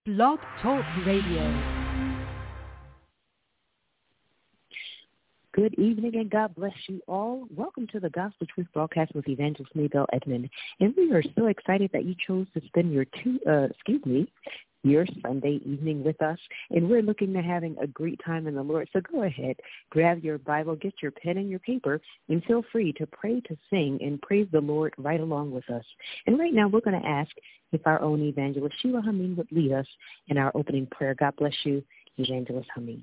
Blog Talk Radio. Good evening and God bless you all. Welcome to the Gospel Truth Broadcast with Evangelist Maybelle Edmond. And we are so excited that you chose to spend your Sunday evening with us. And we're looking to having a great time in the Lord. So go ahead, grab your Bible, get your pen and your paper, and feel free to pray, to sing, and praise the Lord right along with us. And right now we're going to ask if our own evangelist, Sheila Hameen, would lead us in our opening prayer. God bless you, Evangelist Hameen.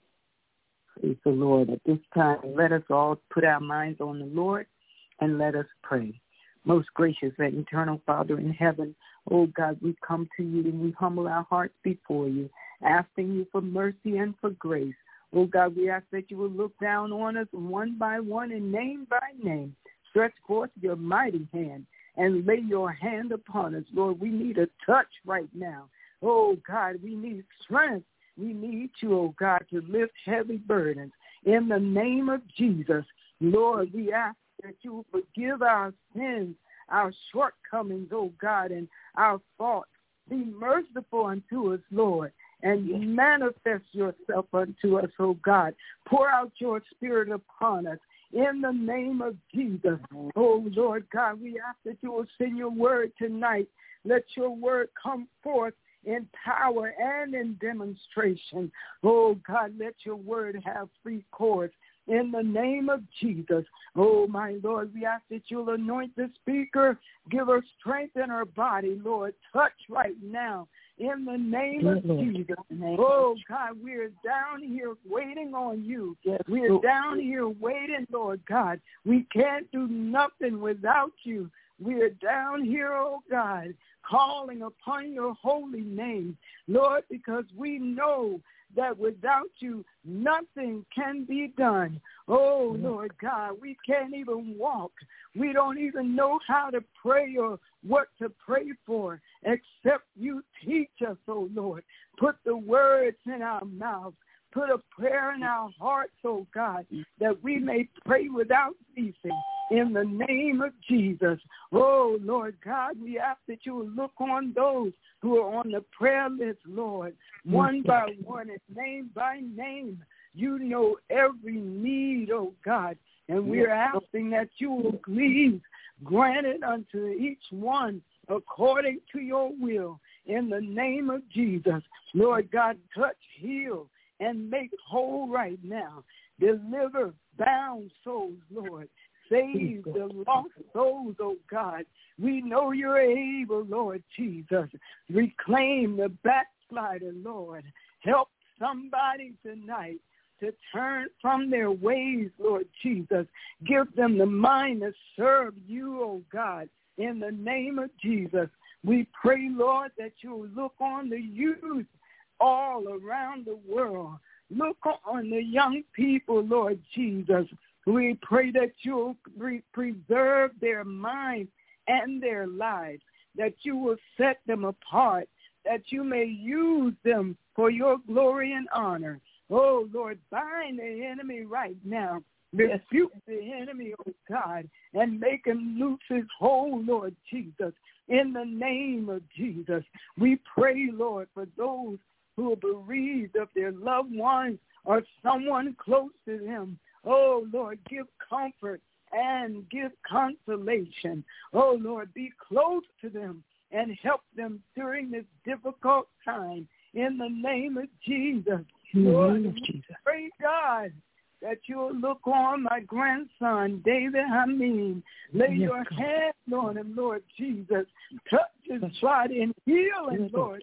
Praise the Lord. At this time, let us all put our minds on the Lord and let us pray. Most gracious and eternal Father in heaven, oh God, we come to you and we humble our hearts before you, asking you for mercy and for grace. Oh God, we ask that you will look down on us one by one and name by name. Stretch forth your mighty hand and lay your hand upon us. Lord, we need a touch right now. Oh God, we need strength. We need you, oh God, to lift heavy burdens. In the name of Jesus, Lord, we ask that you will forgive our sins, our shortcomings, oh God, and our faults. Be merciful unto us, Lord, and manifest yourself unto us, oh God. Pour out your spirit upon us. In the name of Jesus, oh Lord God, we ask that you will send your word tonight. Let your word come forth in power and in demonstration. Oh, God, let your word have free course in the name of Jesus. Oh, my Lord, we ask that you'll anoint the speaker, give her strength in her body, Lord. Touch right now in the name of Jesus. Oh, God, we're down here waiting on you. We're down here waiting, Lord God. We can't do nothing without you. We're down here, oh God, calling upon your holy name, Lord, because we know that without you, nothing can be done. Oh, Lord God, we can't even walk. We don't even know how to pray or what to pray for, except you teach us, oh Lord. Put the words in our mouths. Put a prayer in our hearts, oh God, that we may pray without ceasing in the name of Jesus. Oh, Lord God, we ask that you will look on those who are on the prayer list, Lord, one by one and name by name. You know every need, oh God, and we're asking that you will please grant it unto each one according to your will in the name of Jesus. Lord God, touch, heal, and make whole right now. Deliver bound souls, Lord. Save the lost souls, oh God. We know you're able, Lord Jesus. Reclaim the backslider, Lord. Help somebody tonight to turn from their ways, Lord Jesus. Give them the mind to serve you, oh God, in the name of Jesus. We pray, Lord, that you'll look on the youth all around the world. Look on the young people, Lord Jesus. We pray that you'll preserve their minds and their lives, that you will set them apart, that you may use them for your glory and honor. Oh, Lord, bind the enemy right now. Rebuke the enemy, oh God, and make him loose his hold, Lord Jesus. In the name of Jesus, we pray, Lord, for those who are bereaved of their loved ones or someone close to them. Oh, Lord, give comfort and give consolation. Oh, Lord, be close to them and help them during this difficult time in the name of Jesus. Lord, pray, God, that you'll look on my grandson, David Hameen. Lay your hands on him, Lord Jesus. Touch his body and heal him, Lord.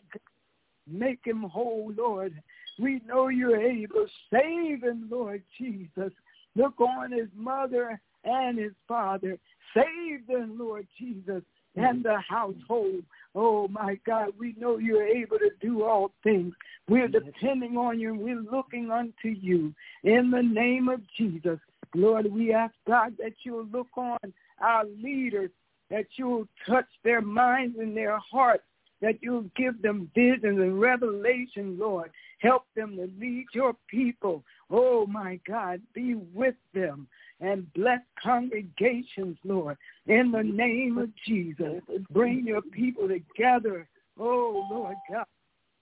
Make him whole, Lord. We know you're able. Save him, Lord Jesus. Look on his mother and his father. Save them, Lord Jesus, and the household. Oh, my God, we know you're able to do all things. We're depending on you, and we're looking unto you. In the name of Jesus, Lord, we ask, God, that you'll look on our leaders, that you'll touch their minds and their hearts, that you'll give them visions and revelation, Lord. Help them to lead your people. Oh, my God, be with them and bless congregations, Lord, in the name of Jesus. Bring your people together, oh, Lord God,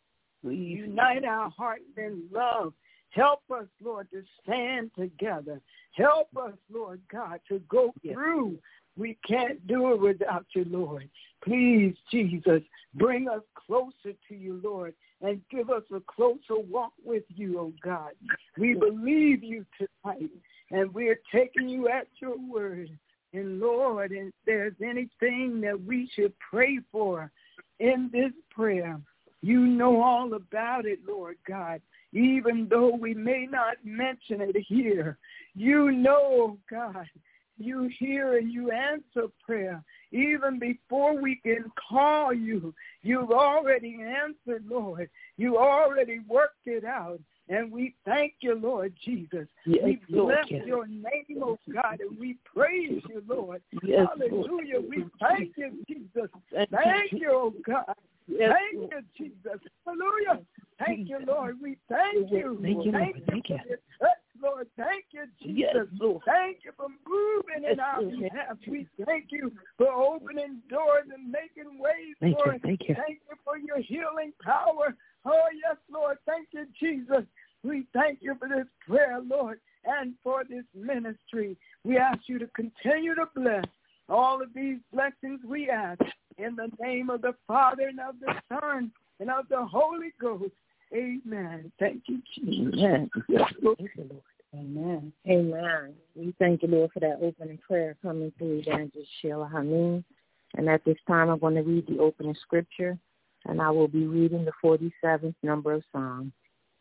Unite our hearts in love. Help us, Lord, to stand together. Help us, Lord God, to go through. We can't do it without you, Lord. Please, Jesus, bring us closer to you, Lord, and give us a closer walk with you, oh God. We believe you tonight, and we're taking you at your word. And, Lord, if there's anything that we should pray for in this prayer, you know all about it, Lord God. Even though we may not mention it here, you know, God, you hear and you answer prayer. Even before we can call you, you've already answered, Lord. You already worked it out. And we thank you, Lord Jesus. Yes, we bless Lord, your name, oh God, and we praise you, Lord. Yes, hallelujah. Lord. We thank you, Jesus. Thank you, oh God. Yes, thank you, Jesus. Hallelujah. Thank you, Lord. We thank you. Thank you, Lord. Thank you. Thank you. Lord, thank you, Jesus. Yes, Lord. Thank you for moving in our behalf. We thank you for opening doors and making ways, Lord. Thank you. Thank you for your healing power. Oh, yes, Lord. Thank you, Jesus. We thank you for this prayer, Lord, and for this ministry. We ask you to continue to bless all of these blessings we ask in the name of the Father and of the Son and of the Holy Ghost. Amen. Thank you, Jesus. Amen. Yes, Lord. Thank you, Lord. Amen. Amen. We thank you, Lord, for that opening prayer coming through Evangelist Sheila Hameen. And at this time, I'm going to read the opening scripture, and I will be reading the 47th number of Psalms.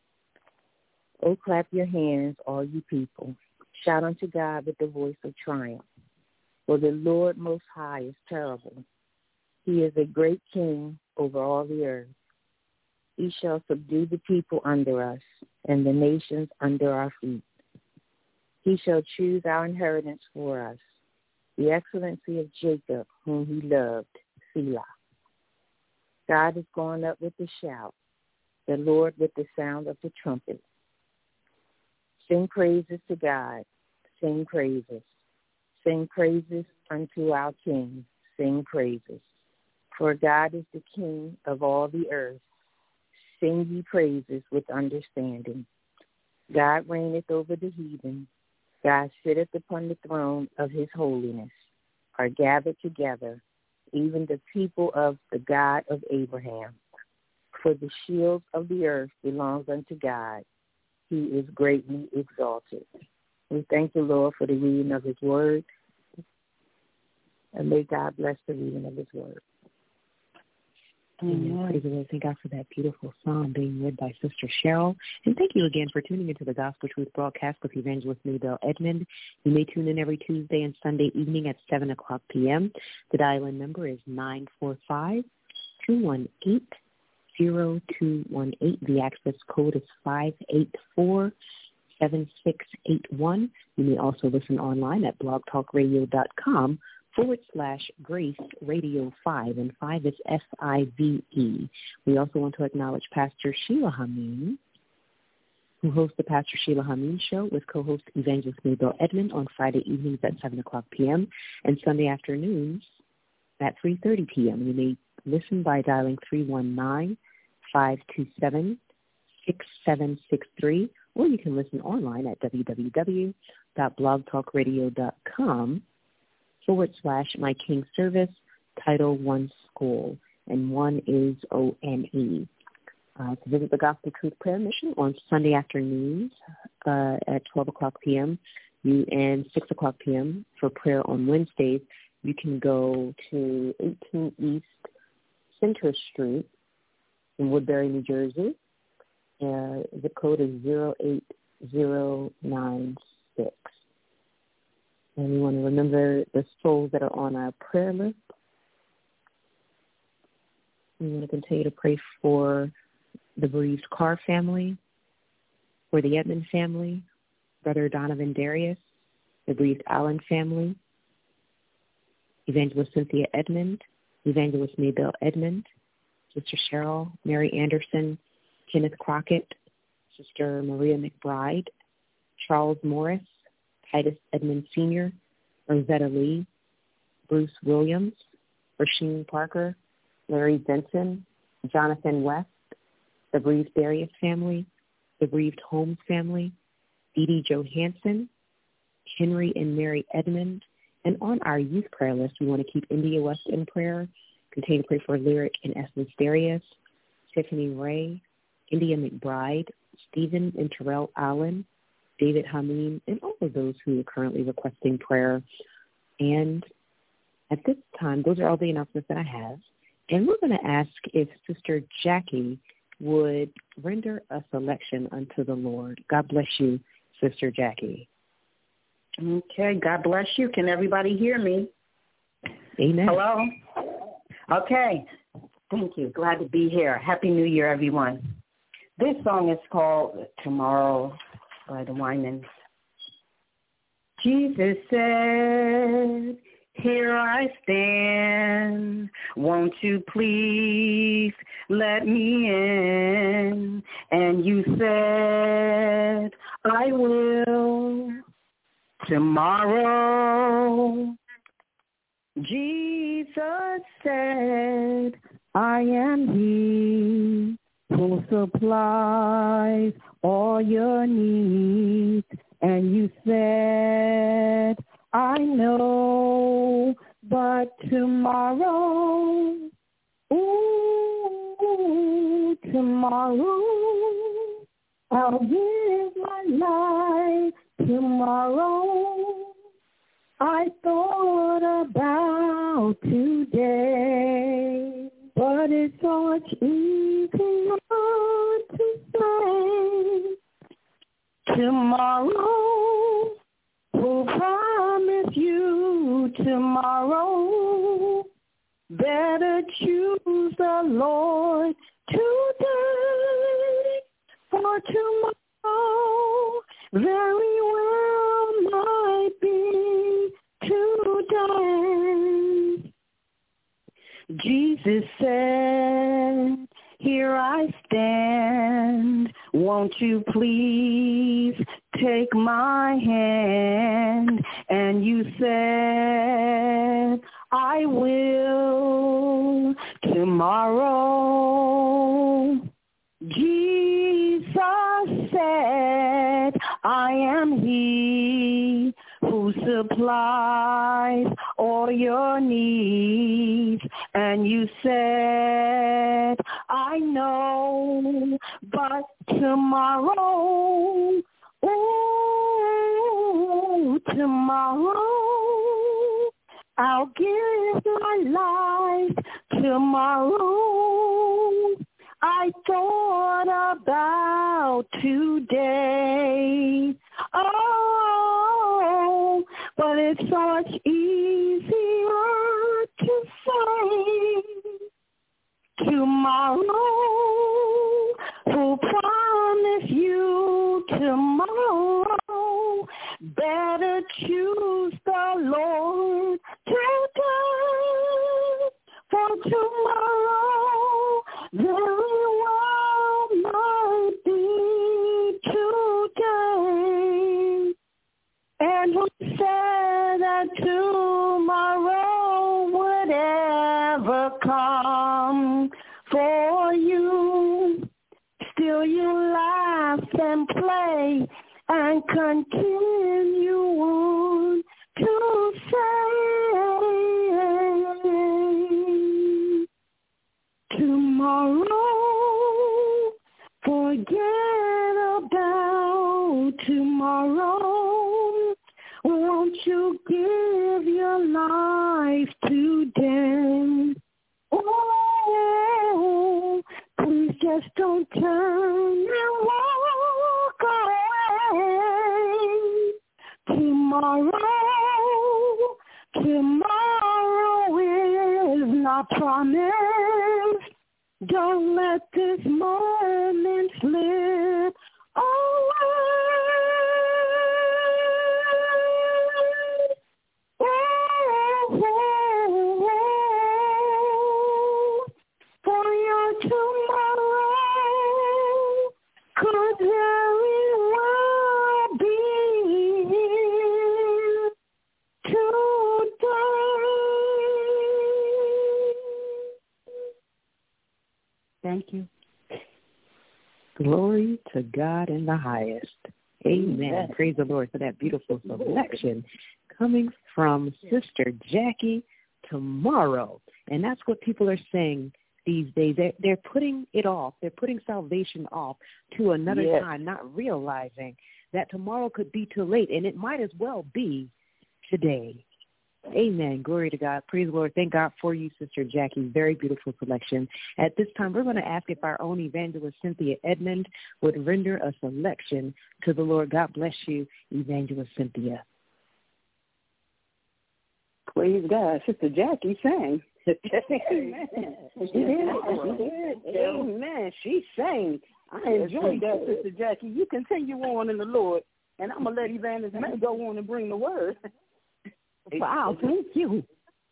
Oh, clap your hands, all you people. Shout unto God with the voice of triumph. For the Lord Most High is terrible. He is a great king over all the earth. He shall subdue the people under us and the nations under our feet. He shall choose our inheritance for us, the excellency of Jacob, whom he loved, Selah. God is going up with a shout, the Lord with the sound of the trumpet. Sing praises to God. Sing praises. Sing praises unto our King. Sing praises. For God is the King of all the earth. Sing ye praises with understanding. God reigneth over the heathen. God sitteth upon the throne of his holiness. Are gathered together, even the people of the God of Abraham. For the shield of the earth belongs unto God. He is greatly exalted. We thank the Lord for the reading of his word. And may God bless the reading of his word. Amen. Praise the Lord. Thank God for that beautiful psalm being read by Sister Cheryl. And thank you again for tuning into the Gospel Truth broadcast with Evangelist Maybelle Edmond. You may tune in every Tuesday and Sunday evening at 7 o'clock p.m. The dial-in number is 945-218-0218. The access code is 584-7681. You may also listen online at blogtalkradio.com/Grace Radio 5, and 5 is FIVE. We also want to acknowledge Pastor Sheila Hameen, who hosts the Pastor Sheila Hameen Show with co-host Evangelist Maybelle Edmond on Friday evenings at 7 o'clock p.m. and Sunday afternoons at 3:30 p.m. You may listen by dialing 319-527-6763, or you can listen online at www.blogtalkradio.com/My King Service, Title I School, and 1 is ONE. To visit the Gospel Truth Prayer Mission on Sunday afternoons at 12 o'clock p.m. and 6 o'clock p.m. for prayer on Wednesdays. You can go to 18 East Center Street in Woodbury, New Jersey. Zip code is 08096. And we want to remember the souls that are on our prayer list. We want to continue to pray for the bereaved Carr family, for the Edmond family, Brother Donovan Darius, the bereaved Allen family, Evangelist Cynthia Edmond, Evangelist Maybelle Edmond, Sister Cheryl, Mary Anderson, Kenneth Crockett, Sister Maria McBride, Charles Morris, Titus Edmond Sr., Rosetta Lee, Bruce Williams, Rasheen Parker, Larry Benson, Jonathan West, the bereaved Darius family, the bereaved Holmes family, Dee Dee Johansson, Henry and Mary Edmond. And on our youth prayer list, we want to keep India West in prayer, continue to pray for Lyric and Essence Darius, Tiffany Ray, India McBride, Stephen and Terrell Allen, David Hameen, and all of those who are currently requesting prayer. And at this time, those are all the announcements that I have. And we're going to ask if Sister Jackie would render a selection unto the Lord. God bless you, Sister Jackie. Okay, God bless you. Can everybody hear me? Amen. Hello? Okay, thank you. Glad to be here. Happy New Year, everyone. This song is called Tomorrow by the Winans. Jesus said, here I stand, won't you please let me in? And you said, I will tomorrow. Jesus said, I am he who supplies all your needs. And you said, I know, but tomorrow, ooh, tomorrow, I'll give my life. Tomorrow, I thought about today, but it's such easy to say. Tomorrow, who promised you tomorrow? Better choose the Lord today, for tomorrow very well might be today. Jesus said, here I stand, won't you please take my hand? And you said, I will tomorrow. Jesus said, I am he who supplies all your needs. And you said, I know, but tomorrow, ooh, tomorrow, I'll give my life. Tomorrow, I thought about today. Oh, but it's such easier to say. Tomorrow, who promised you tomorrow? Better choose the Lord today, for tomorrow very well might be today. And who said that tomorrow would ever come for you? Still you laugh and play and continue on to say, tomorrow, forget about tomorrow. Won't you give your life today? Oh, please just don't turn and walk away. Tomorrow is not promised. Don't let this moment slip away. For your tomorrow could very well be today. Thank you. Glory to God in the highest. Amen. Praise the Lord for that beautiful selection coming from Sister Jackie, Tomorrow. And that's what people are saying these days. They're putting it off. They're putting salvation off to another time, not realizing that tomorrow could be too late, and it might as well be today. Amen. Glory to God. Praise the Lord. Thank God for you, Sister Jackie. Very beautiful selection. At this time, we're going to ask if our own evangelist, Cynthia Edmond, would render a selection to the Lord. God bless you, Evangelist Cynthia. Praise God. Sister Jackie sang. Amen. She did. Amen. She sang. I enjoyed that, Sister Jackie. You continue on in the Lord, and I'm going to let Evangelist May go on and bring the word. Wow, thank you.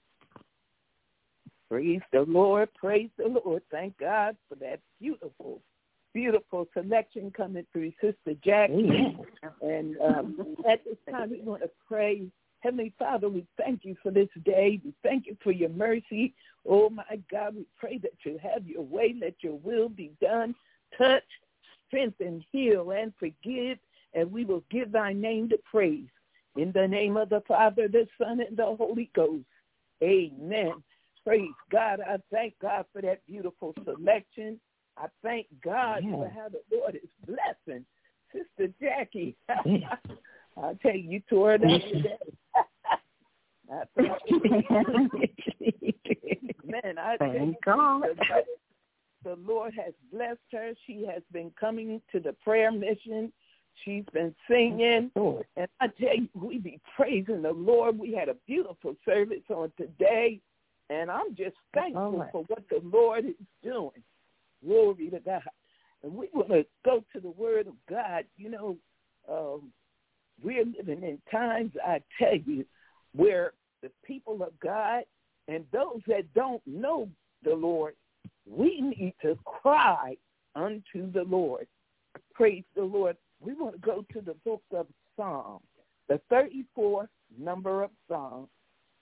Praise the Lord. Praise the Lord. Thank God for that beautiful, beautiful selection coming through Sister Jackie. And at this time, we want to pray. Heavenly Father, we thank you for this day. We thank you for your mercy. Oh, my God, we pray that you have your way. Let your will be done. Touch, strengthen, heal, and forgive, and we will give thy name to praise. In the name of the Father, the Son, and the Holy Ghost. Amen. Praise God. I thank God for that beautiful selection. I thank God for how the Lord is blessing Sister Jackie. I'll tell you, you tore it up today. I thank you. Man, I tell you, the Lord has blessed her. She has been coming to the prayer mission. She's been singing, and I tell you, we be praising the Lord. We had a beautiful service on today, and I'm just thankful for what the Lord is doing. Glory to God. And we want to go to the Word of God. You know, we're living in times, I tell you, where the people of God and those that don't know the Lord, we need to cry unto the Lord. Praise the Lord. We want to go to the book of Psalms, the 34th number of Psalms,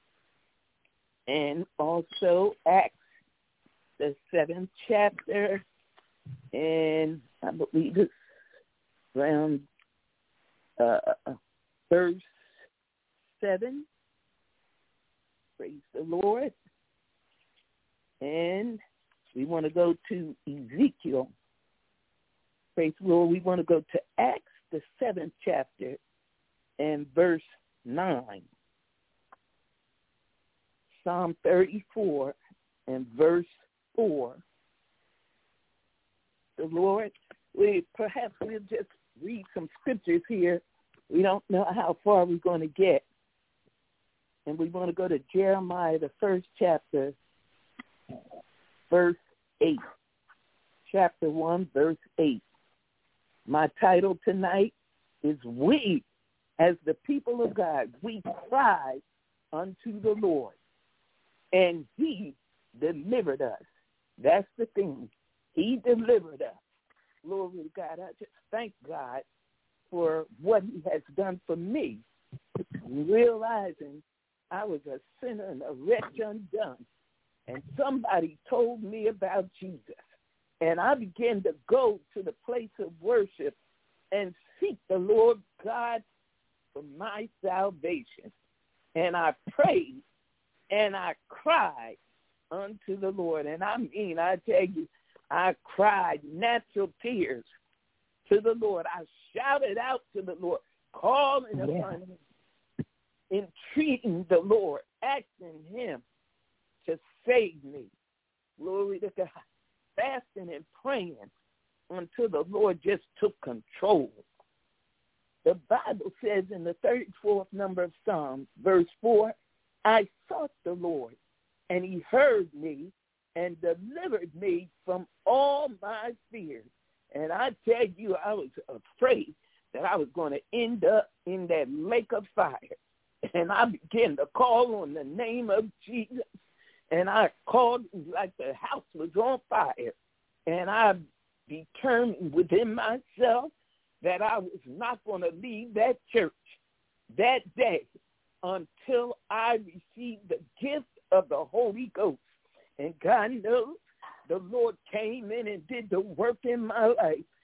and also Acts, the 7th chapter, and I believe it's around verse 7. Praise the Lord. And we want to go to Ezekiel. Praise the Lord. We want to go to Acts, the 7th chapter, and verse 9. Psalm 34 and verse 4. The Lord, perhaps we'll just read some scriptures here. We don't know how far we're going to get. And we want to go to Jeremiah, the 1st chapter, verse 8. Chapter 1, verse 8. My title tonight is We, as the people of God, we cry unto the Lord, and he delivered us. That's the thing. He delivered us. Glory to God. I just thank God for what he has done for me, realizing I was a sinner and a wretch undone, and somebody told me about Jesus. And I began to go to the place of worship and seek the Lord God for my salvation. And I prayed and I cried unto the Lord. And I mean, I tell you, I cried natural tears to the Lord. I shouted out to the Lord, calling upon him, entreating the Lord, asking him to save me. Glory to God. Fasting and praying until the Lord just took control. The Bible says in the 34th number of Psalms, verse 4, I sought the Lord, and he heard me and delivered me from all my fears. And I tell you, I was afraid that I was going to end up in that lake of fire. And I began to call on the name of Jesus. And I called like the house was on fire. And I determined within myself that I was not going to leave that church that day until I received the gift of the Holy Ghost. And God knows the Lord came in and did the work in my life.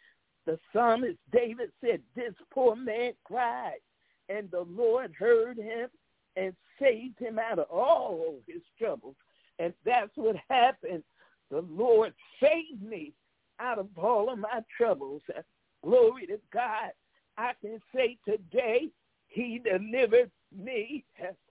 The psalmist David said, this poor man cried, and the Lord heard him and saved him out of all his troubles. And that's what happened. The Lord saved me out of all of my troubles. Glory to God. I can say today, he delivered me.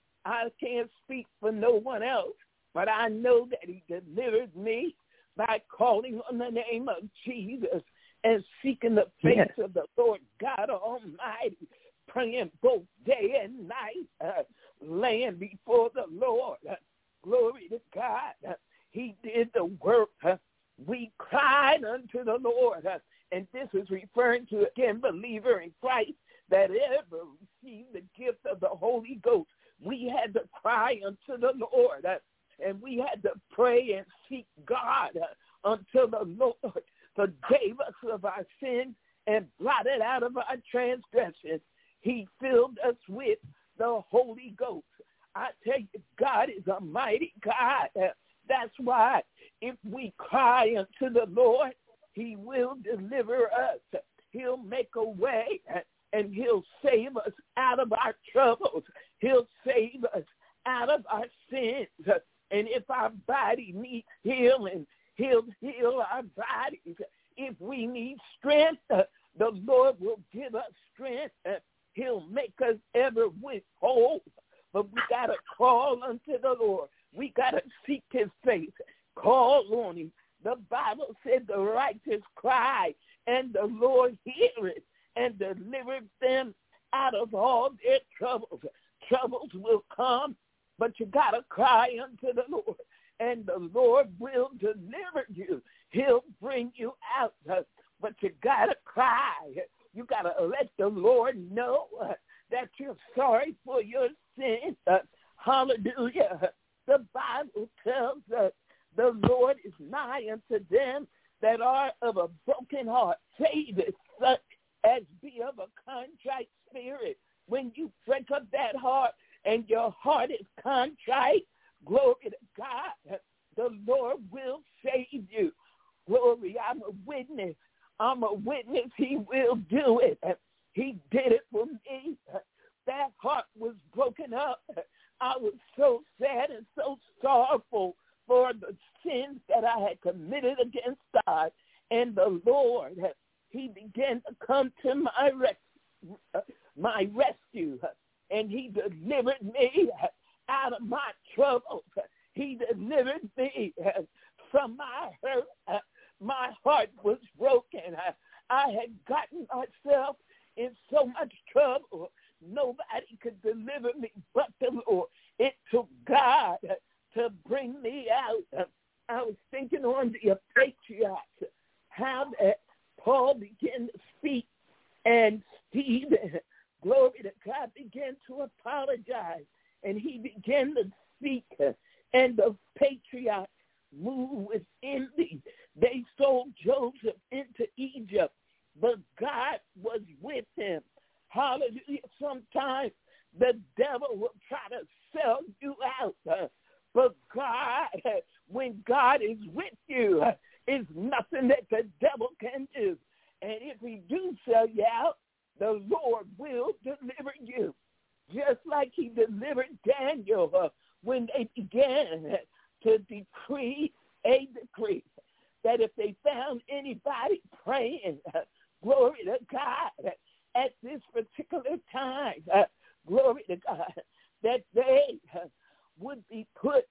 I can't speak for no one else, but I know that he delivered me by calling on the name of Jesus and seeking the face of the Lord God Almighty, praying both day and night, laying before the Lord. Glory to God. He did the work. We cried unto the Lord. And this is referring to, again, believer in Christ that ever received the gift of the Holy Ghost. We had to cry unto the Lord, and we had to pray and seek God until the Lord forgave us of our sins and blotted out of our transgressions. He filled us with the Holy Ghost. I tell you, God is a mighty God. That's why if we cry unto the Lord, he will deliver us. He'll make a way, and he'll save us out of our troubles. He'll save us out of our sins. And if our body needs healing, he'll heal our bodies. If we need strength, the Lord will give us strength. He'll make us ever whole. But we got to call unto the Lord. We got to seek his face. Call on him. The Bible said the righteous cry, and the Lord heareth and delivered them out of all their troubles. Troubles will come, but you got to cry unto the Lord, and the Lord will deliver you. He'll bring you out, but you got to cry. You got to let the Lord know that you're sorry for your sins. Hallelujah. The Bible tells us the Lord is nigh unto them that are of a broken heart. Saveth such as be of a contrite spirit. When you break up that heart and your heart is contrite, glory to God, the Lord will save you. Glory, I'm a witness. He will do it. He did it for me. That heart was broken up. I was so sad and so sorrowful for the sins that I had committed against God. And the Lord, he began to come to my rescue, and he delivered me out of my troubles. He delivered me from my hurt. My heart was broken. I had gotten myself in so much trouble. Nobody could deliver me but the Lord. It took God to bring me out. I was thinking on the patriarchs, how that Paul began to speak, and Stephen, glory to God, began to apologize, and he began to speak, and the patriarchs moved with envy. They sold Joseph into Egypt, but God was with him. Hallelujah. Sometimes the devil will try to sell you out, but God, when God is with you, is nothing that the devil can do. And if he do sell you out, the Lord will deliver you. Just like he delivered Daniel when they began to decree a decree that if they found anybody praying, glory to God, at this particular time, glory to God, that they would be put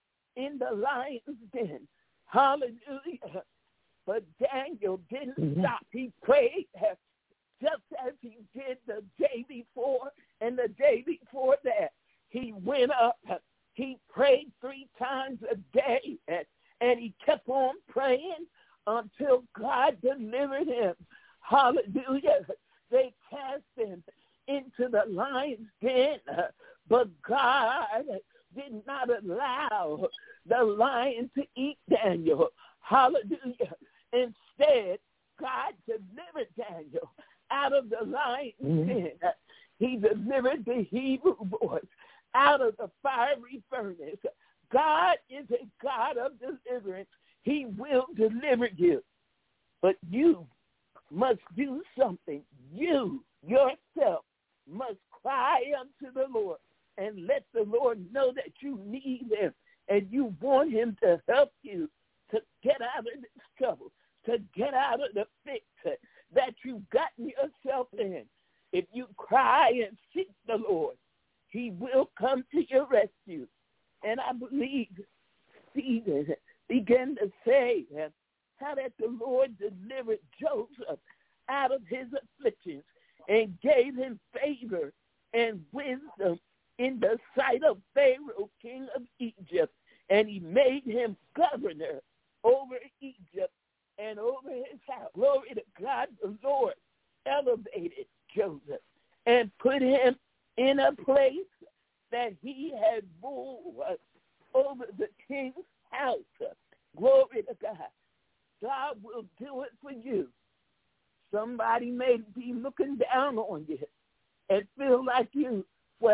in the lion's den. Hallelujah. But Daniel didn't stop. He prayed just as he did the day before and the day before that. He went up. He prayed 3 times a day, and he kept on praying until God delivered him. Hallelujah. They cast him into the lion's den, but God did not allow the lion to eat Daniel. Hallelujah. Instead, God delivered Daniel out of the lion's den. He delivered the Hebrew boys out of the fiery furnace. God is a God of deliverance. He will deliver you. But you must do something. You, yourself, must cry unto the Lord and let the Lord know that you need him and you want him to help you to get out of this trouble, to get out of the fix that you've gotten yourself in. If you cry and seek the Lord, he will come to your rescue. And I believe Stephen began to say how that the Lord delivered Joseph out of his afflictions and gave him favor and wisdom in the sight of Pharaoh, king of Egypt. And he made him governor over Egypt and over his house. Glory to God, the Lord elevated Joseph and put him in a place that he had ruled over the king's house. Glory to God. God will do it for you. Somebody may be looking down on you and feel like you're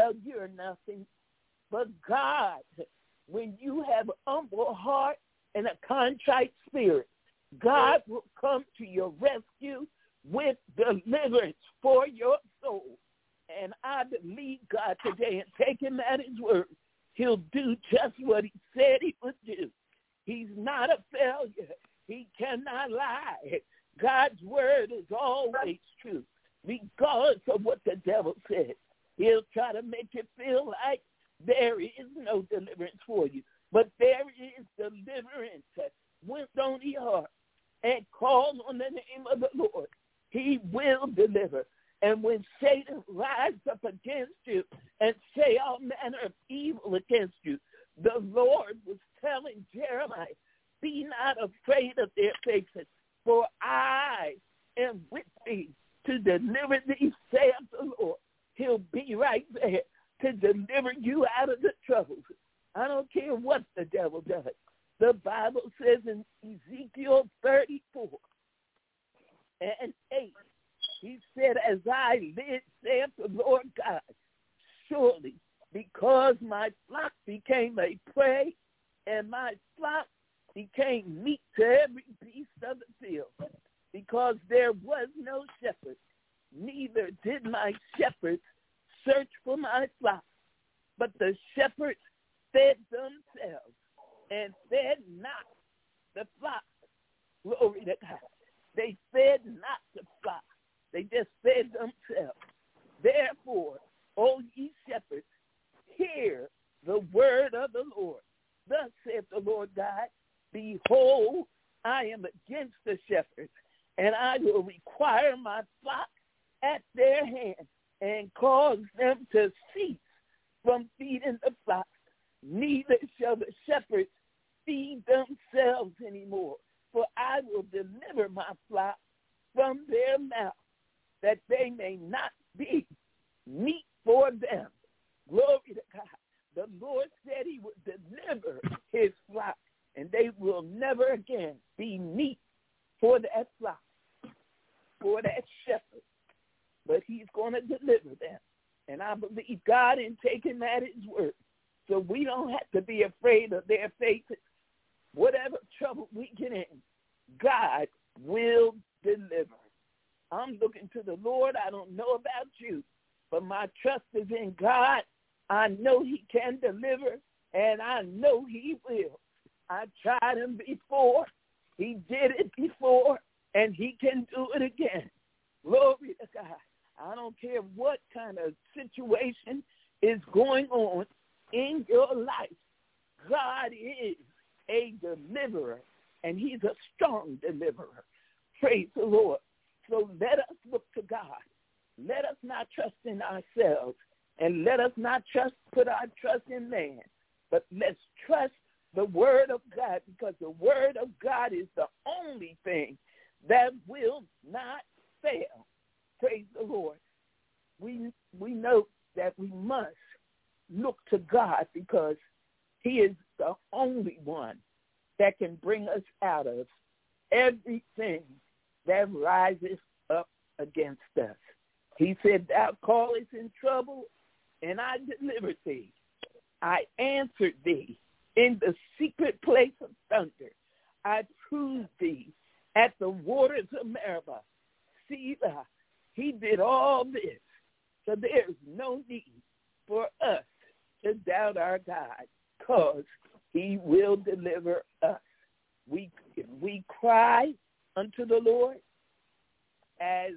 nothing. But God, when you have an humble heart and a contrite spirit, God will come to your rescue with deliverance for your soul. And I believe God today and take him at his word. He'll do just what he said he would do. He's not a failure. He cannot lie. God's word is always true, regardless of what the devil says. He'll try to make you feel like there is no deliverance for you. But there is deliverance. When don't he heart and call on the name of the Lord, he will deliver. And when Satan rises up against you and say all manner of evil against you, the Lord was telling Jeremiah, be not afraid of their faces, for I am with thee to deliver thee, saith the Lord. He'll be right there to deliver you out of the troubles. I don't care what the devil does. The Bible says in Ezekiel 34 and 8, he said, as I live, saith the Lord God, surely because my flock became a prey and my flock became meat to every beast of the field, because there was no shepherd, neither did my shepherds search for my flock, but the shepherds fed themselves and fed not the flock. Glory to God. They fed not the flock. They just fed themselves. Therefore, O ye shepherds, hear the word of the Lord. Thus saith the Lord God, behold, I am against the shepherds, and I will require my flock at their hand and cause them to cease from feeding the flock. Neither shall the shepherds feed themselves anymore, for I will deliver my flock from their mouth, that they may not be meat for them. Glory to God. The Lord said he would deliver his flock, and they will never again be meat for that flock, for that shepherd. But he's going to deliver them. And I believe God in taking at his word. So we don't have to be afraid of their faces. Whatever trouble we get in, God will deliver. I'm looking to the Lord. I don't know about you, but my trust is in God. I know he can deliver, and I know he will. I tried him before. He did it before, and he can do it again. Glory to God. I don't care what kind of situation is going on in your life. God is a deliverer, and he's a strong deliverer. Praise the Lord. So let us look to God. Let us not trust in ourselves, and let us not put our trust in man, but let's trust the word of God, because the word of God is the only thing that will not fail. Praise the Lord. We know that we must look to God, because he is the only one that can bring us out of everything that rises up against us. He said, thou callest in trouble, and I delivered thee. I answered thee in the secret place of thunder. I proved thee at the waters of Meribah. Selah. He did all this. So there's no need for us to doubt our God, because he will deliver us. We cry unto the Lord as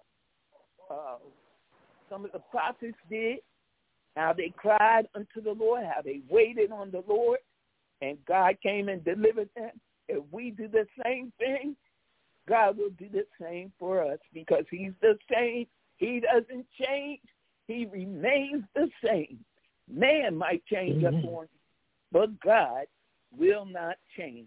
some of the prophets did, how they cried unto the Lord, how they waited on the Lord, and God came and delivered them. If we do the same thing, God will do the same for us, because he's the same. He doesn't change. He remains the same. Man might change upon you, but God will not change.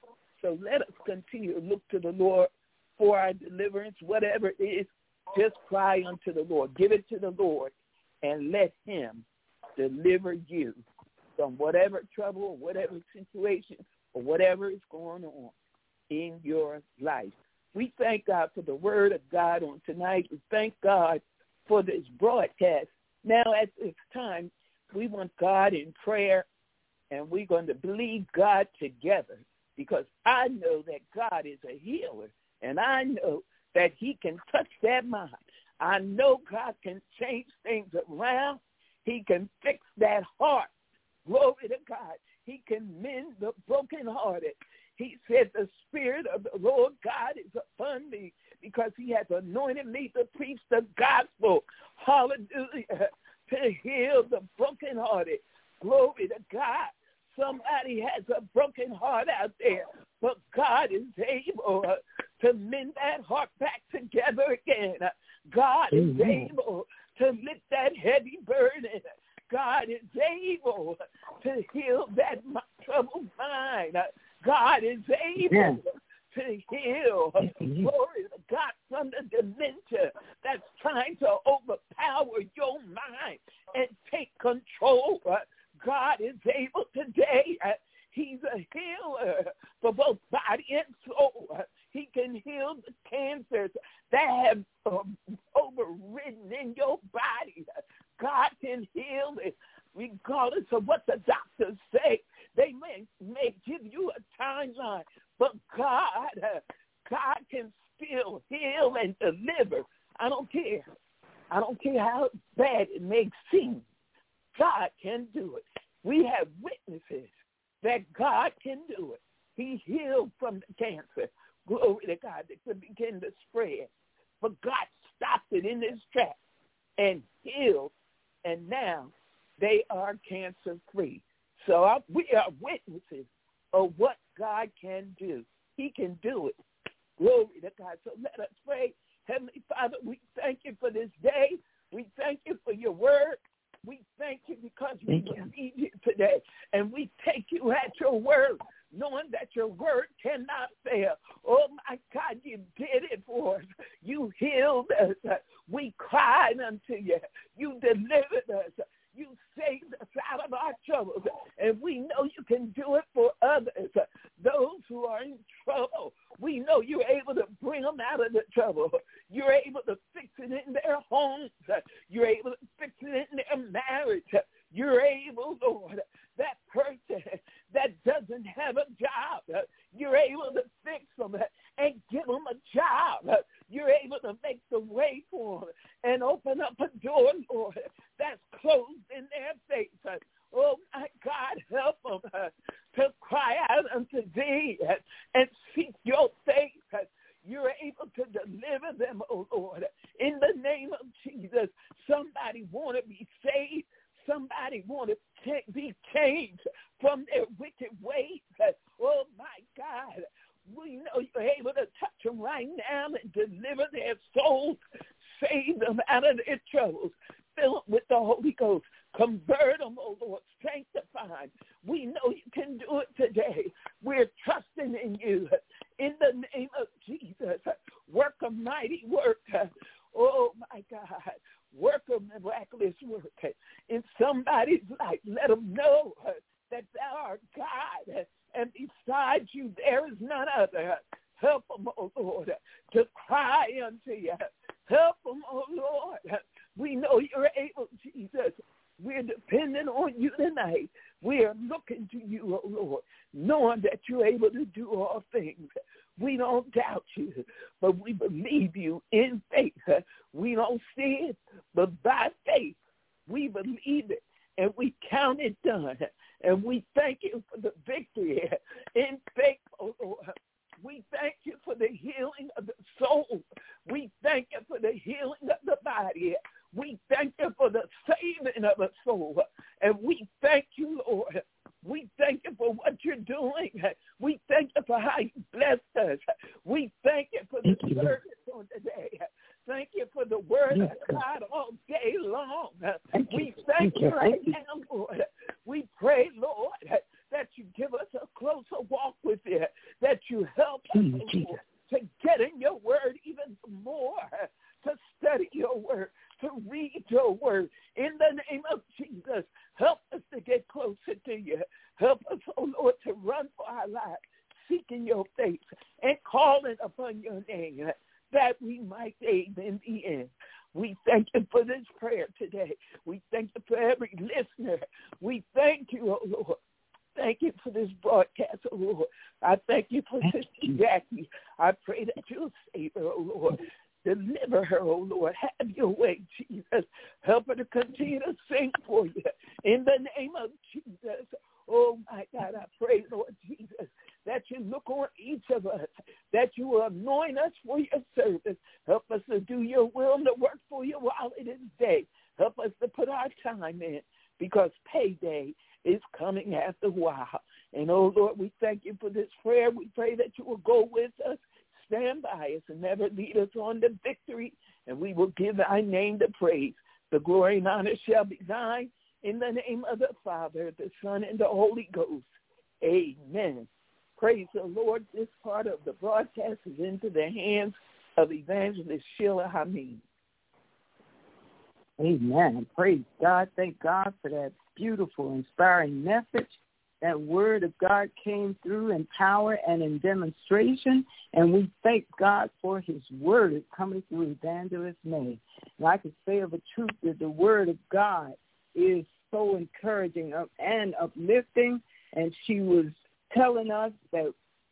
So let us continue to look to the Lord for our deliverance, whatever it is. Just cry unto the Lord. Give it to the Lord, and let him deliver you from whatever trouble or whatever situation or whatever is going on in your life. We thank God for the word of God on tonight. We thank God for this broadcast. Now at this time, we want God in prayer, and we're going to believe God together, because I know that God is a healer, and I know that he can touch that mind. I know God can change things around. He can fix that heart. Glory to God. He can mend the brokenhearted. He said, the Spirit of the Lord God is upon me, because he has anointed me to preach the gospel. Hallelujah. To heal the brokenhearted. Glory to God. Somebody has a broken heart out there, but God is able to mend that heart back together again. God is able to lift that heavy burden. God is able to heal that troubled mind. God is able to heal, glory to God, from the dementia that's trying to overpower your mind and take control. God is able today. He's a healer for both body and soul. He can heal the cancers that have overridden in your body. God can heal it regardless of what the doctors say. They may give you a timeline, but God can still heal and deliver. I don't care. I don't care how bad it may seem. God can do it. We have witnesses that God can do it. He healed from the cancer. Glory to God, that could begin to spread. But God stopped it in its tracks and healed, and now they are cancer-free. So we are witnesses of what God can do. He can do it. Glory to God. So let us pray. Heavenly Father, we thank you for this day. We thank you for your word. We thank you because we believe you today. And we take you at your word, knowing that your word cannot fail. Oh, my God, you did it for us. You healed us. We cried unto you. You delivered us. You saved us out of our troubles. And we know you can do it for others, those who are in trouble. We know you're able to bring them out of the trouble. You're able to fix it in their homes. You're able to fix it in their marriage. You're able, Lord, that person that doesn't have a job, you're able to fix them and give them a job. You're able to make the way for them and open up a door, Lord, that's closed in their face. Oh, my God, help them to cry out unto thee and seek your face. You're able to deliver them, oh, Lord, in the name of Jesus. Somebody want to be saved. Somebody want to be changed from their wicked ways. Oh, my God. We know you're able to touch them right now and deliver their souls, save them out of their troubles, fill them with the Holy Ghost, convert them, oh Lord, sanctify them. We know you can do it today. We're trusting in you. In the name of Jesus, work a mighty work. Oh, my God, work a miraculous work in somebody's life. Let them know that thou art God, and besides you there is none other. Help them, oh Lord, to cry unto you. Help them, oh Lord. We know you're able, Jesus. We're dependent on you tonight. We are looking to you, oh Lord, knowing that you're able to do all things. We don't doubt you, but we believe you in faith. We don't see it, but by faith, we believe it, and we count it done. And we thank you for the victory in faith, oh Lord. We thank you for the healing of the soul. We thank you for the healing of the body. We thank you for the saving of the soul. And we thank you, Lord. We thank you for what you're doing. We thank you for how you blessed us. We thank you for the service on today. Thank you for the word of God all day long. We thank you right now, Lord. We pray, Lord, that you give us a closer walk with you, that you help us, Lord, to get in your word even more, to study your word, to read your word. In the name of Jesus, help us to get closer to you. Help us, oh Lord, to run for our lives, seeking your face and calling upon your name, that we might aid in the end. We thank you for this prayer today. We thank you for every listener. We thank you, oh Lord. Thank you for this broadcast, oh Lord. I thank you for Sister Jackie. I pray that you'll save her, oh Lord. Deliver her, oh Lord. Have your way, Jesus. Help her to continue to sing for you. In the name of Jesus. Oh, my God, I pray, Lord Jesus, that you look on each of us, that you will anoint us for your service. Help us to do your will and to work for you while it is day. Help us to put our time in, because payday is coming after a while. And, oh, Lord, we thank you for this prayer. We pray that you will go with us, stand by us, and never lead us on to victory. And we will give thy name the praise. The glory and honor shall be thine. In the name of the Father, the Son, and the Holy Ghost. Amen. Praise the Lord. This part of the broadcast is into the hands of Evangelist Sheila Hameen. Amen. Praise God. Thank God for that beautiful, inspiring message. That word of God came through in power and in demonstration, and we thank God for his word coming through Evangelist May. And I can say of a truth that the word of God is so encouraging and uplifting, and she was telling us that,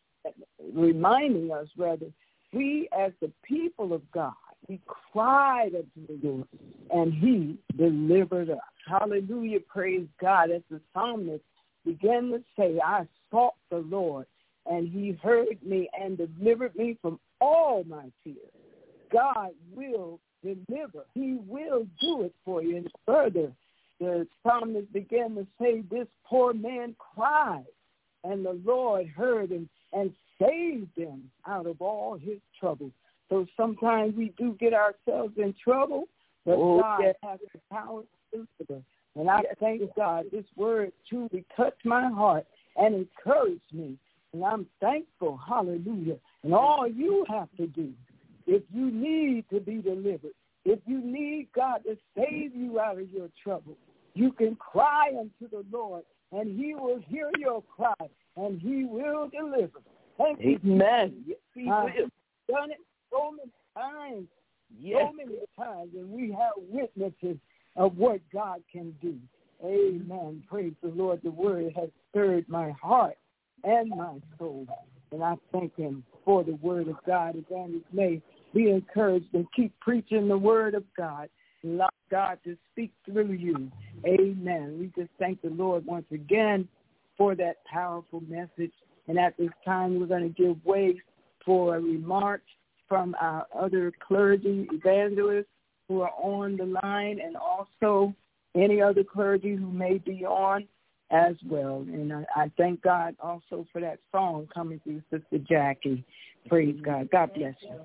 reminding us rather, we as the people of God, we cried unto the Lord, and he delivered us. Hallelujah, praise God. As the psalmist began to say, I sought the Lord, and he heard me and delivered me from all my fears. God will deliver. He will do it for you. And further, the psalmist began to say, this poor man cried, and the Lord heard him and saved him out of all his trouble. So sometimes we do get ourselves in trouble, but God has the power to deliver. And I thank God this word truly touched my heart and encouraged me. And I'm thankful, hallelujah. And all you have to do, if you need to be delivered, if you need God to save you out of your trouble, you can cry unto the Lord, and he will hear your cry, and he will deliver. Thank you. Amen. Yes, he will. Done it so many times, so many times, and we have witnesses of what God can do. Amen. Praise the Lord. The word has stirred my heart and my soul, and I thank him for the word of God. Evangelist May, be encouraged and keep preaching the word of God. Allow God to speak through you. Amen. We just thank the Lord once again for that powerful message. And at this time, we're going to give way for remarks from our other clergy evangelists who are on the line, and also any other clergy who may be on as well. And I thank God also for that song coming through Sister Jackie. Praise God. God bless you.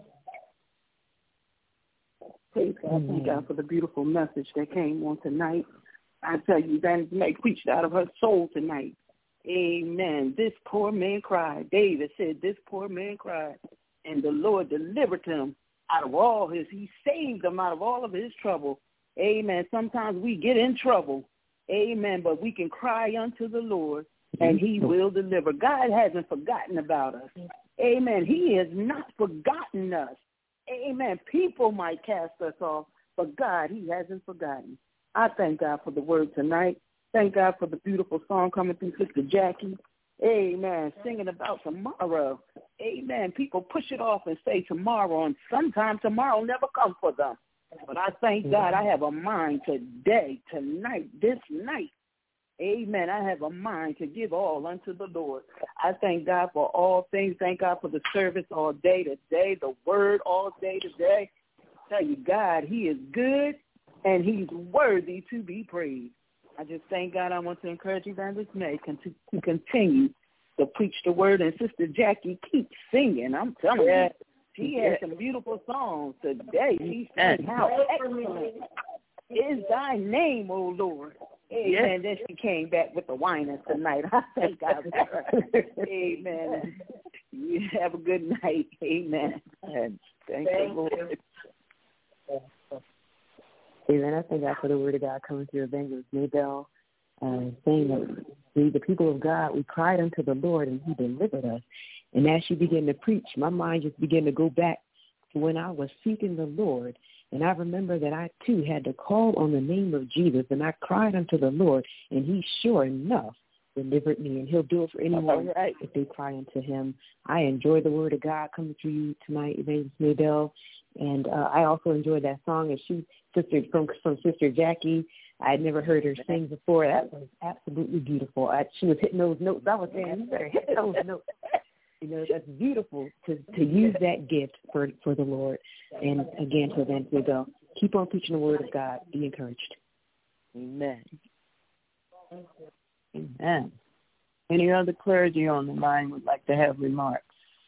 Praise God. Thank God for the beautiful message that came on tonight. I tell you, Evangelist May preached out of her soul tonight. Amen. This poor man cried. David said, this poor man cried, and the Lord delivered him out of all he saved him out of all of his trouble. Amen. Sometimes we get in trouble. Amen. But we can cry unto the Lord, and he will deliver. God hasn't forgotten about us. Amen. He has not forgotten us. Amen. People might cast us off, but God, he hasn't forgotten. I thank God for the word tonight. Thank God for the beautiful song coming through Sister Jackie. Amen. Singing about tomorrow. Amen. People push it off and say tomorrow, and sometimes tomorrow never comes for them. But I thank God I have a mind today, tonight, this night. Amen. I have a mind to give all unto the Lord. I thank God for all things. Thank God for the service all day today, the word all day today. I tell you, God, he is good, and he's worthy to be praised. I just thank God. I want to encourage Evangelist May to continue to preach the word. And Sister Jackie, keep singing. I'm telling you, she has some beautiful songs today. She sang, how excellent is thy name, O Lord. Amen. Then she came back with the whiners tonight. I thank God for her. Amen. You have a good night. Amen. And thank the Lord. Amen. I thank God for the word of God coming through Evangelist Maybell, saying that we, the people of God, we cried unto the Lord and he delivered us. And as she began to preach, my mind just began to go back to when I was seeking the Lord. And I remember that I, too, had to call on the name of Jesus, and I cried unto the Lord, and he sure enough delivered me, and he'll do it for anyone if they cry unto him. I enjoy the word of God coming through you tonight, Evangelist Maybell, and I also enjoyed that song from Sister Jackie. I had never heard her sing before. That was absolutely beautiful. She was hitting those notes. I was saying, you better hit those notes. You know, that's beautiful to use that gift for the Lord. And again, to Evangelist Maybell, keep on preaching the word of God. Be encouraged. Amen. Amen. Any other clergy on the line would like to have remarks?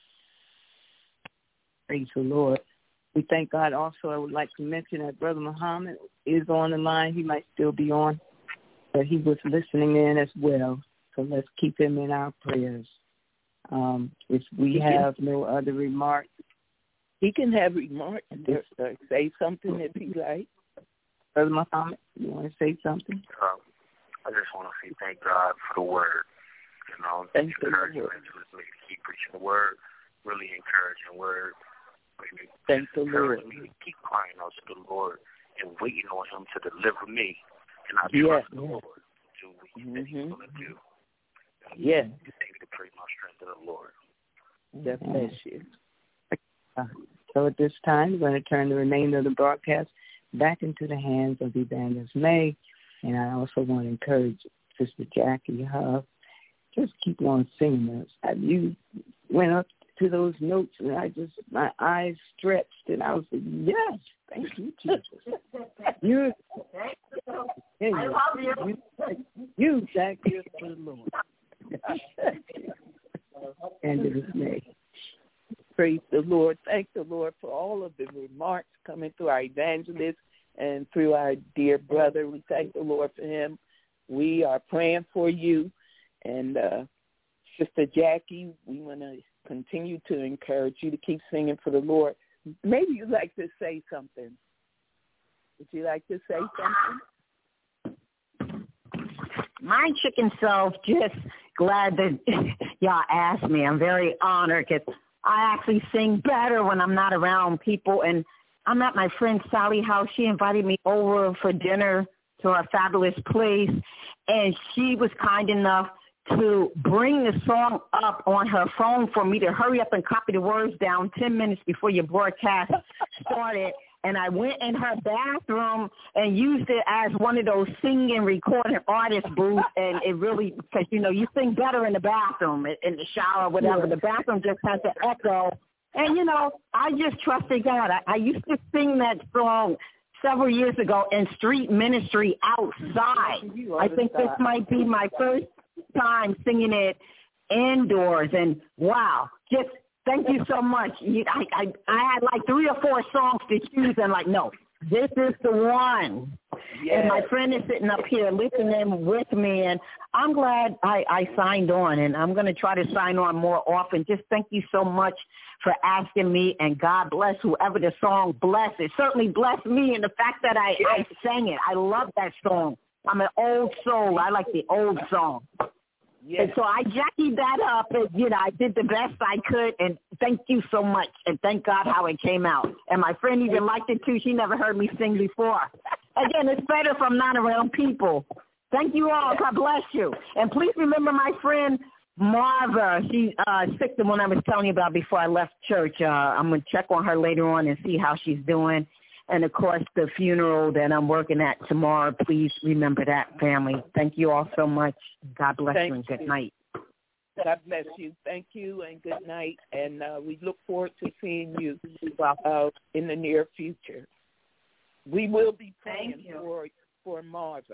Praise the Lord. We thank God. Also, I would like to mention that Brother Muhammad is on the line. He might still be on, but he was listening in as well. So let's keep him in our prayers. If we have no other remarks. He can have remarks or say something if he likes. Brother Muhammad, you want to say something? I just want to say thank God for the word. You know, encourage Evangelist May to keep preaching the word, really encouraging word. Thank the Lord. Me to keep crying out to the Lord and waiting on him to deliver me. And I trust the Lord to do what he's going to do. Yes. Continue to pray my strength to the Lord. God bless you. So at this time, we're going to turn the remainder of the broadcast back into the hands of Evangelist May. And I also want to encourage Sister Jackie Huff, just keep on singing us. You went up to those notes, and my eyes stretched, and I was like, yes, thank you, Jesus. You Jackie for the Lord. And it is May. Praise the Lord. Thank the Lord for all of the remarks coming through our evangelist and through our dear brother. We thank the Lord for him. We are praying for you. And Sister Jackie, we want to continue to encourage you to keep singing for the Lord. Maybe you'd like to say something. Would you like to say something? My chicken self, just glad that y'all asked me. I'm very honored because I actually sing better when I'm not around people. And I'm at my friend Sally's house. She invited me over for dinner to her fabulous place, and she was kind enough to bring the song up on her phone for me to hurry up and copy the words down 10 minutes before your broadcast started. And I went in her bathroom and used it as one of those singing, recording artist booths. And it really, because, you sing better in the bathroom, in the shower, whatever. The bathroom just has to echo. And, I just trusted God. I used to sing that song several years ago in street ministry outside. I think this might be my first time singing it indoors. And, wow, just thank you so much. I had like 3 or 4 songs to choose, and no, this is the one. Yes. And my friend is sitting up here listening with me, and I'm glad I signed on, and I'm going to try to sign on more often. Just thank you so much for asking me, and God bless whoever the song blessed. It certainly blessed me in the fact that I sang it. I love that song. I'm an old soul. I like the old song. Yes. And so I jackied that up, and, I did the best I could, and thank you so much, and thank God how it came out. And my friend even liked it, too. She never heard me sing before. Again, it's better if I'm not around people. Thank you all. God bless you. And please remember my friend Marva, she's sick, the one I was telling you about before I left church. I'm going to check on her later on and see how she's doing. And, of course, the funeral that I'm working at tomorrow, please remember that, family. Thank you all so much. God bless you and good night. God bless you. Thank you and good night. And we look forward to seeing you in the near future. We will be praying for Marva.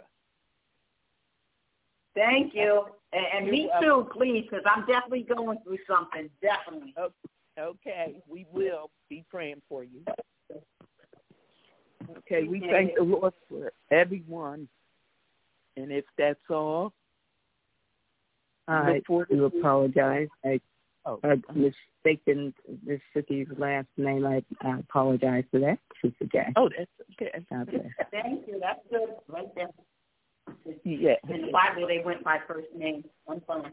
Thank you. And me too, please, because I'm definitely going through something. Definitely. Okay. We will be praying for you. Okay. We thank the Lord for everyone. And if that's all, I do apologize. I mistaken this city's last name. I apologize for that, Sister Jack. Oh, that's okay. God bless. Thank you. That's good. Right there. Yeah. In the Bible, they went by first name. One fun.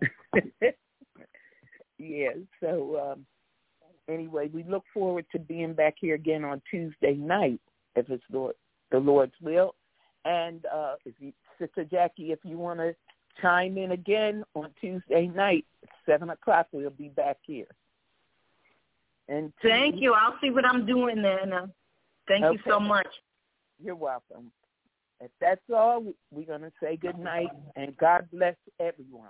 Yeah. So anyway, we look forward to being back here again on Tuesday night, if it's the Lord's will. And Sister Jackie, if you want to chime in again on Tuesday night at 7:00, we'll be back here. And thank you. I'll see what I'm doing then. Thank you so much. You're welcome. If that's all, we're going to say good night, and God bless everyone.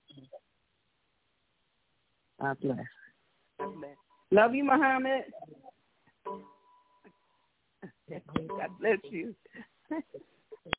God bless. God bless. Love you, Muhammad. God bless you.